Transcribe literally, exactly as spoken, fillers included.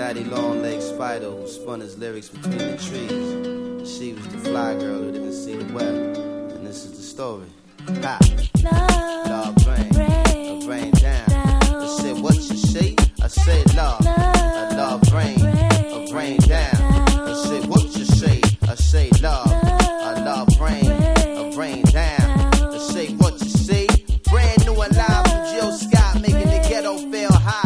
Daddy Longleg Spider who spun his lyrics between the trees. She was the fly girl who didn't see the web. And this is the story. Ha! Love, love rain, rain, rain down. down. I said, what you say? I said, love, love a love rain, rain, a rain down. down. I said, what you say? I say, love, love a love rain, rain, a rain down. I say, what you say? Brand new alive from Jill Scott, making the ghetto feel high.